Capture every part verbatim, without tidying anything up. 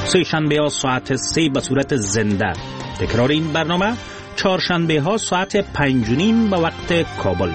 سه شنبه ها ساعت سه به صورت زنده. تکرار این برنامه چهارشنبه ها ساعت پنج و نیم به وقت کابل.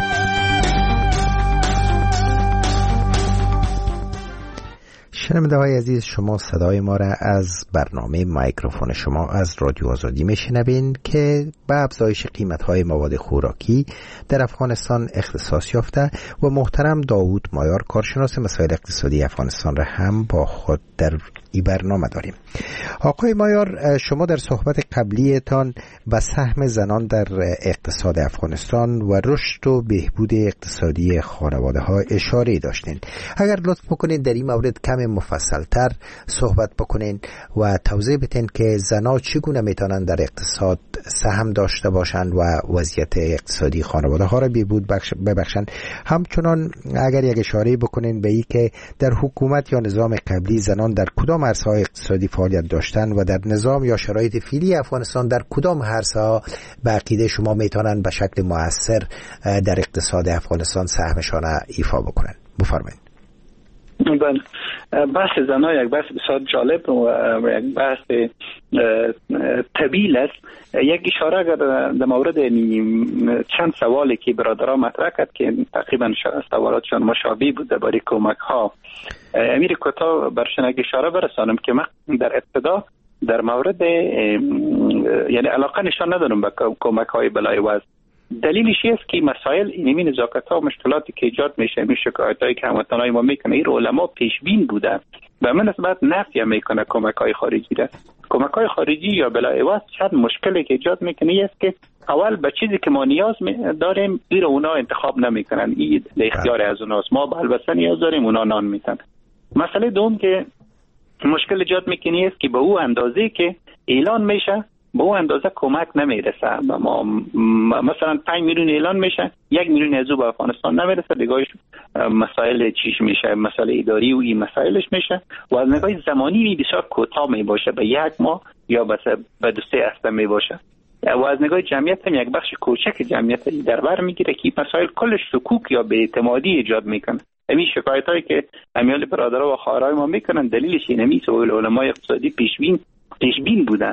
شنونده های عزیز، شما صدای ما را از برنامه میکروفون شما از رادیو آزادی میشنوین که به افزایش قیمت های مواد خوراکی در افغانستان اختصاص یافته و محترم داوود مایار کارشناس مسائل اقتصادی افغانستان را هم با خود در این برنامه داریم. آقای مایار، شما در صحبت قبلیتان به سهم زنان در اقتصاد افغانستان و رشد و بهبود اقتصادی خانواده ها اشاره داشتین. اگر لطف بکنید در این مورد کم مفصلتر صحبت بکنین و توضیح بدین که زنان چگونه میتونن در اقتصاد سهم داشته باشند و وضعیت اقتصادی خانواده ها را بهبود ببخشن. همچنان اگر یک اشاره بکنین به این که در حکومت یا نظام قبلی زنان در کدام عرصه‌های اقتصادی فعالیت داشتن و در نظام یا شرایط فعلی افغانستان در کدام عرصه‌ها به عقیده شما میتونن به شکل مؤثر در اقتصاد افغانستان سهمشان ایفا بکنن؟ بفرمایید. بله، بحث زنان یک بحث بسیار جالب و یک بحث طویل است. یک اشاره اگر در مورد چند سوالی که برادران مطرح کرد که تقریبا سوالاتشان مشابه بود درباره کمک ها، امیر کوتاه برشان یک اشاره برسانم که من در ابتدا در مورد یعنی علاقه نشان ندارم به کمک های بلای وضع. دلیلش است که مسائل اینمی نزاکت ها و مشکلاتی که ایجاد میشه، این شکایت هایی که هموطنای ما میکنه، این علما پیش بین بودن و من نسبت نفی میکنه کمک های خارجی را. کمک های خارجی یا بلای وضع چند مشکلی که ایجاد میکنه است که اول به چیزی که ما نیاز داریم این اونا انتخاب نمیکنن، این اختیار از اوناست. ما البته نیاز داریم، اونا نان میتن. مسئله دوم که مشکل ایجاد میکنه است که به او اندازه که اعلان میشه به اون اندازه کمک نمیرسه. ما مثلا پنج میلیون اعلان میشه، یک میلیون از او به افغانستان نمیرسه. دیگه‌اش مسائل چیش میشه، مسائل اداری و این مسائلش میشه و از نگاه زمانی بسیار کوتاه می باشه، به یک ماه یا به دو سه هفته می باشه و از نگاه جمعیت هم یک بخش کوچک جمعیت در بر میگیره که مسائل کلش شکوک یا به اعتمادی ایجاد میکنه. همین شکایت هایی که امیال برادرها و خواهرای ما میکنن دلیلش اینه میشه و علمای اقتصادی پیشبین پیشبین بودن.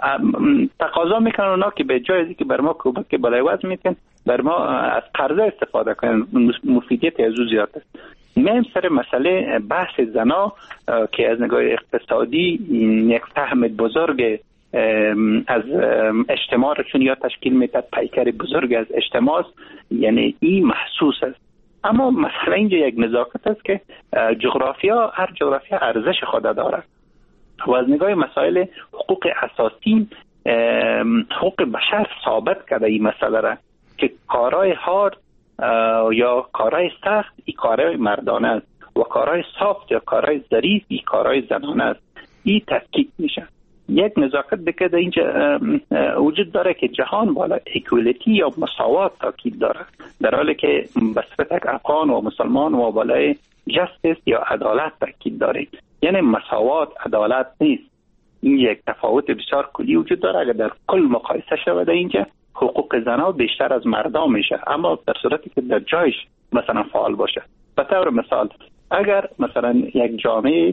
تقاضا میکنن اونا که به جای از اینکه بر ما کمک بالای وضع میتن بر ما از قرضه استفاده کنن، مفیدیت از او زیاد است. میم سر مسئله بحث زنا که از نگاه اقتصادی یک فهم بزرگ از اجتماع رو چون یا تشکیل میتد، پیکر بزرگ از اجتماع است، یعنی این محسوس است. اما مسئله اینجا یک نزاکت است که جغرافیا، هر جغرافیا ارزش خود دارد و از نگاه مسائل حقوق اساسی حقوق بشر ثابت کرده این مسئله را که کارهای هارد یا کارهای سخت این کارهای مردانه است و کارهای سافت یا کارهای ظریف این کارهای زنانه است. این تفکیک میشه. یک نزاکت دیگه در اینجا وجود داره که جهان بالا اکوالیتی یا مساوات تاکید داره، در حالی که به صفت افغان و مسلمان و بالای جستیس یا عدالت تاکید داره. یعنی مساوات عدالت نیست. این یک تفاوت بسیار کلی وجود داره. اگر در کل مقایسه شود اینجا حقوق زنها بیشتر از مردان میشه، اما در صورتی که در جایش مثلا فعال باشه. به طور مثال اگر مثلا یک جامعه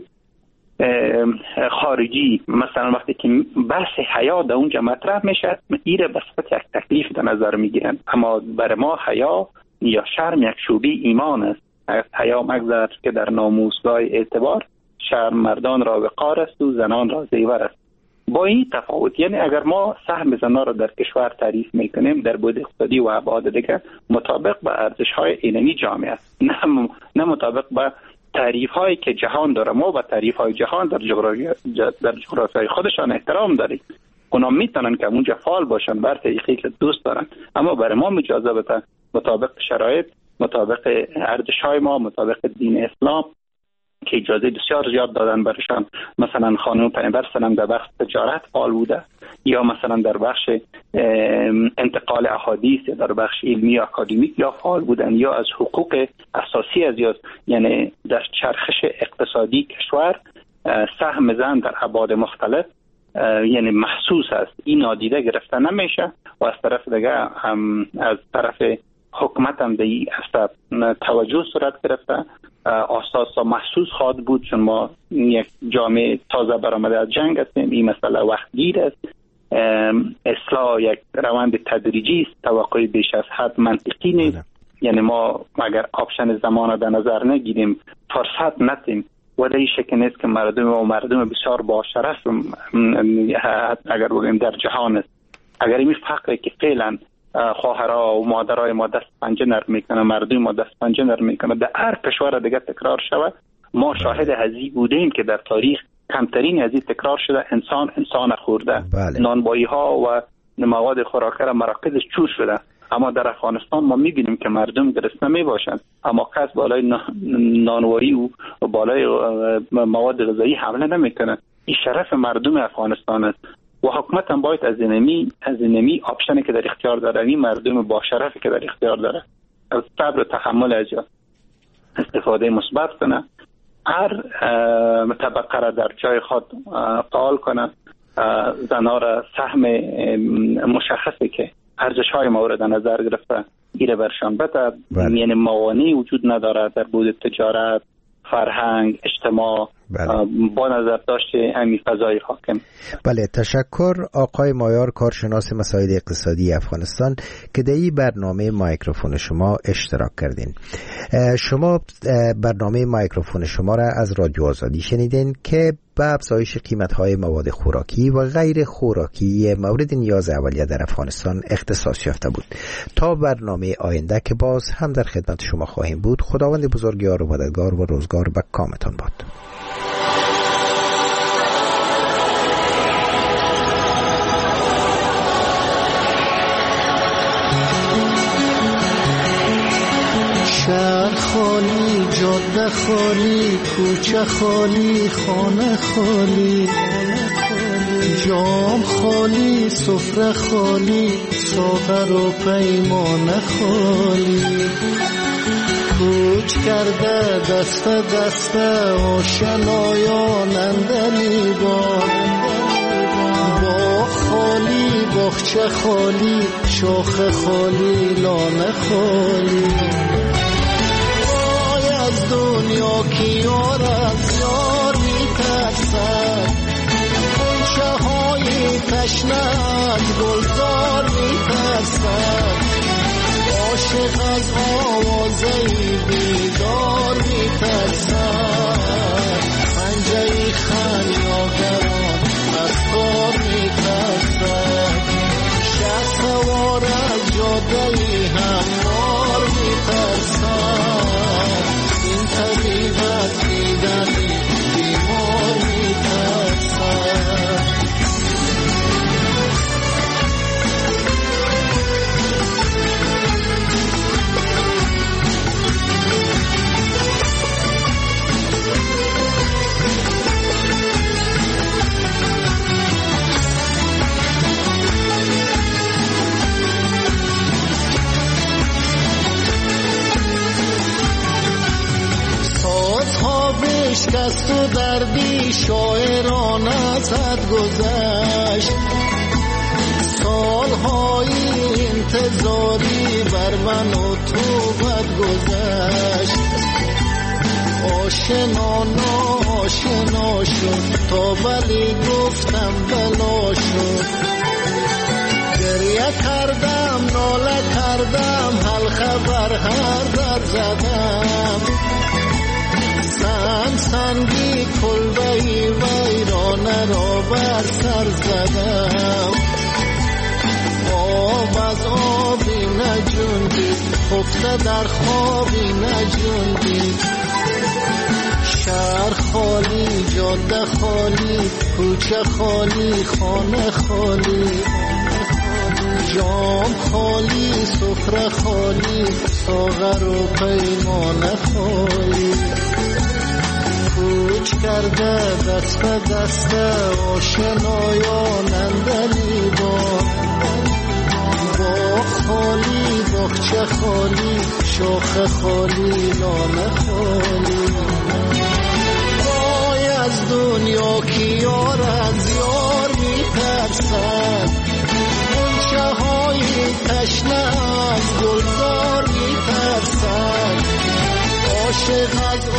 خارجی مثلا وقتی که بحث حیا در اونجا مطرح میشه، ایره به صفت یک تکلیف در نظر میگیرن، اما برای ما حیا یا شرم یک شعبه ایمان است. حیا مگذار که در ناموسگاه اعتبار شرم مردان را وقار است و زنان را زیور است. با این تفاوت، یعنی اگر ما سهم زنان را در کشور تعریف میکنیم در بود اقتصادی و ابعاد دیگر مطابق به ارزش های اینمی جامعه است، نه نه مطابق به تعریف هایی که جهان داره. ما به تعریف های جهان در جغرافی در جغرافیای خودشان احترام داریم. اونا میتونن که اونجا فعال باشن بر طریقی که دوست دارن، اما برای ما اجازه بده مطابق شرایط، مطابق ارزش های ما، مطابق دین اسلام که اجازه بسیار زیاد دادن برشان. مثلا خانم پیامبر سلام در بخش تجارت فعال بوده، یا مثلا در بخش انتقال احادیث یا در بخش علمی اکادمیک یا فعال بودن، یا از حقوق اساسی از یا یعنی در چرخش اقتصادی کشور سهم زن در ابعاد مختلف یعنی محسوس است. این نادیده گرفته نمیشه و از طرف دیگه هم از طرف حکومت هم به این هسته توجه صورت گرفته، اساس محسوس خواهد بود، چون ما یک جامعه تازه برآمده از جنگ هستیم. این مسئله وقت گیر است. اصلاح یک روند تدریجی است، توقع بیش از حد منطقی نیست. یعنی ما اگر آپشن زمان را در نظر نگیریم، فرصت ندیم، ولی این شکل نیست که مردم و مردم بسیار با شرف اگر بگیم در جهان است. اگر این فقری که فعلا خواهرها و مادرای ما دست پنجه نرم میکنه، مردم ما دست پنجه نرم میکنه، در هر کشور دیگه تکرار شود. ما شاهد هزی بودیم که در تاریخ کمترین هزی تکرار شده. انسان انسان خورده، نانبایی ها و مواد خوراکی را مراکزش چور شده. اما در افغانستان ما میبینیم که مردم گرسنه میباشند، اما کس بالای نانوایی و بالای مواد غذایی حمله نمیکنه. این شرف مردم افغانستان است و حکومت هم باید از اینمی از اینمی آپشنی که در اختیار داره، این مردم با شرفی که در اختیار داره، از صبر و تحمل از استفاده مثبت کنه، هر طبقه را در جای خود فعال کنه، زنها را سهم مشخصی که ارزش های مورد نظر گرفته گیره برشان بده. یعنی موانعی وجود نداره در بود تجارت، فرهنگ، اجتماع، بله. با نظر داشته همین فضای حاکم. بله، تشکر آقای مایار، کارشناس مسائل اقتصادی افغانستان که در این برنامه مایکروفون شما اشتراک کردین. شما برنامه مایکروفون شما را از رادیو آزادی شنیدین که به افزایش قیمت‌های مواد خوراکی و غیر خوراکی مورد نیاز اولیه در افغانستان اختصاص یافته بود. تا برنامه آینده که باز هم در خدمت شما خواهیم بود. خداوند بزرگوار و مددگار و روزگار به کامتان باد. شهر خالی، جاده خالی، کوچه خالی، خانه خالی، جام خالی، سفره خالی، ساغر و پیمانه خالی. کوچ کرده دست دست آشنایان اندلی بار، باغ خالی، باغچه خالی، شاخه خالی، لانه خالی. از دنیا کی یار از یار میترسد، غنچه های تشنه از گلزار میترسد، عاشق از آوازه بیدار میترسد، پنجه خمیازگران از کار میترسد، شهر سوار از جاده هموار میترسد، این طبیب از دیدنی بیمار میترسد. شکست و دردی شاعرانه زد گذشت، سالهای انتظاری بر من و تو بد گذشت، آشنا ناشنا شد تا بلی گفتم بلا شد، گریه کردم ناله کردم حل خبر هر در زدم، سن سنگی کلبهی ویرانه را بر سر زدم، آب از آبی نجوندید خفته در خوابی نجوندید، شهر خالی، جاده خالی، کوچه خالی، خانه خالی، جام خالی، سفره خالی، ساغر و پیمانه خالی. کوچ کرده دست به دست آشنایان اندلی بار، باغ خالی، باغچه خالی، شاخه خالی، لانه خالی. وای از دنیا کی یار از یار میترسد، غنچه های تشنه از گلزار عاشق از